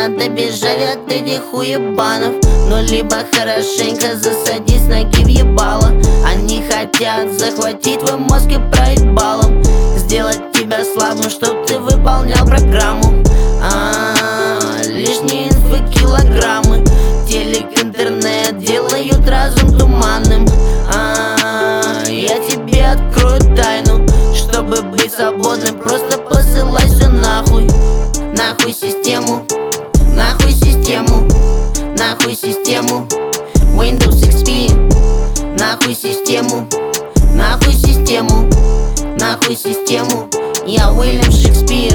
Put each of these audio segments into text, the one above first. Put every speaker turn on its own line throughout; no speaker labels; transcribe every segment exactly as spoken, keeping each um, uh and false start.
надо бежать от этих уебанов. Ну либо хорошенько засадить с ноги в ебало. Они хотят захватить твой мозг и проебалом, сделать тебя слабым, чтоб ты выполнял программу. А-а-а, лишние инфы килограммы. Телек, интернет делают разум туманным. А-а-а, я тебе открою тайну. Чтобы быть свободным, просто посылай все нахуй. Нахуй систему, нахуй систему, нахуй систему Windows икс пи. Нахуй систему, нахуй систему, нахуй систему. Я Уильям Шекспир.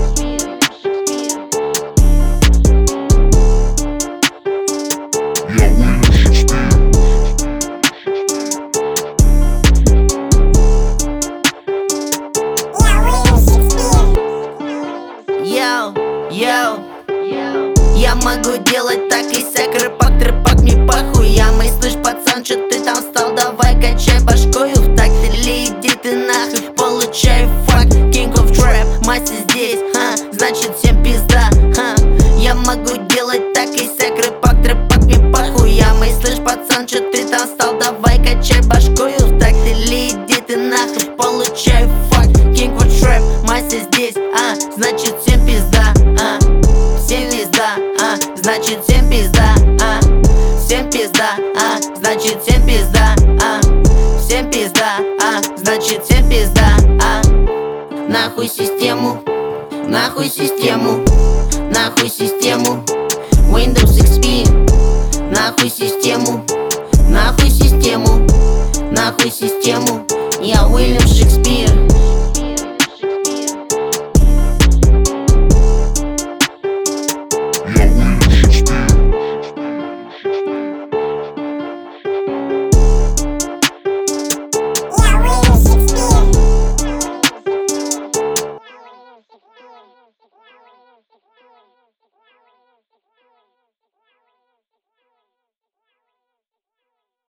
Йоу, йоу, я могу делать так и сяк, рэпак, трэпак, мне похуй. Я мой, слышь, пацан, чё ты там встал? Давай качай башкою в такт, или иди ты нахуй, получай фак. King of Trap, мастер здесь, ха, значит всем пизда, ха. Я могу делать так и сяк, рэпак, трэпак, мне похуй. Я мой, слышь, пацан, чё ты там встал? Давай качай башкою в такт, или иди ты нахуй, получай фак. King of Trap, мастер здесь, а, значит всем пизда, а. Всем пизда, а, значит всем пизда, а. Всем пизда, а, значит всем пизда, а. Всем пизда, а, значит всем пизда, а. Нахуй систему, нахуй систему, нахуй систему Windows икс пи. Нахуй систему, нахуй систему, нахуй систему. Я Уильям Шекспир.